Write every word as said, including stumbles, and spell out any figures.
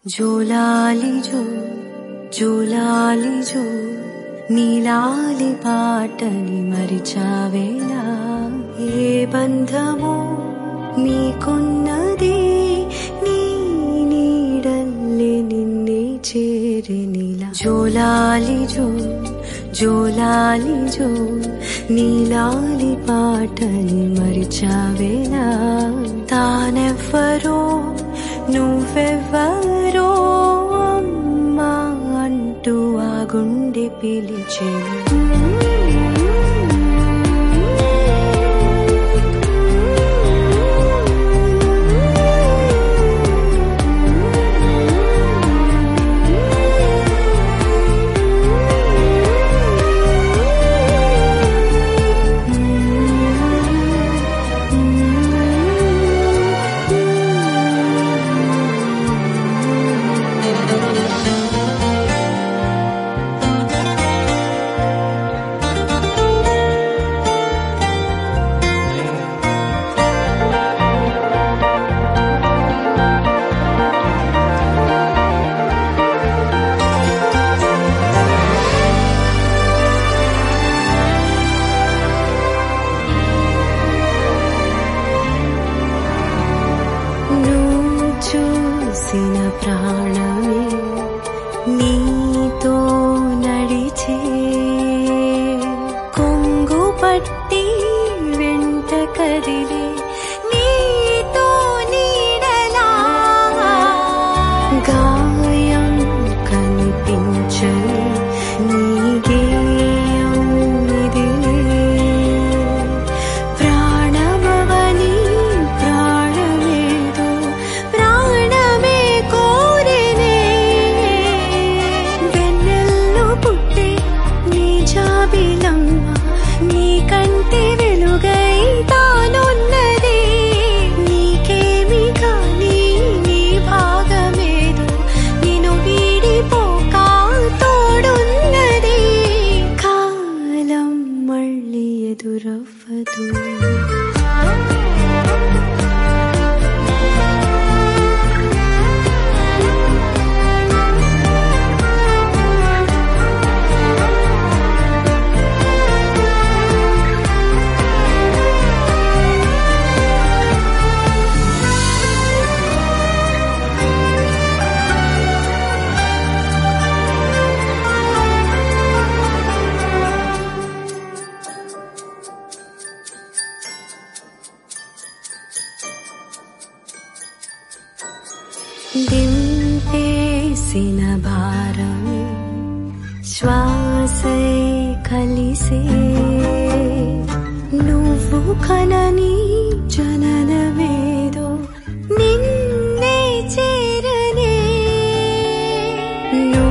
జోలాలి జో జోలాలి జో నీలాలి పాటని మరిచావేలా ఏ బంధమో నీకున్నది నీ నీడల్లే నిన్నే చేరినిలా జోలాలి జో జోలాలి జో నీలాలి పాటని మరిచావేలా తానెవ్వరో నువ్వెవ్వరో అమ్మా అంటూ ఆ గుండె పిలిచెను చూసిన ప్రాణమే నీతో నడిచే కొంగు పట్టి వెంట కదిలే నీతో నీడలా గాయం కనిపించని నీ గేయం ఇదిలే ప్రాణమవని ప్రాణమేదో ప్రాణమే కోరినే వెన్నెల్లో పుట్టే నీ జాబిలమ్మ నీ కంటి వెలుగై తానున్నది నీకేమి కానీ నీ భాగమేదో నిన్ను వీడిపోక తోడున్నది కాలం మళ్ళీ ఎదురవ్వదు దింపేసిన భారమే శ్వాసై కలిసే నువ్వు కనని జననమేదో నిన్నే చేరనే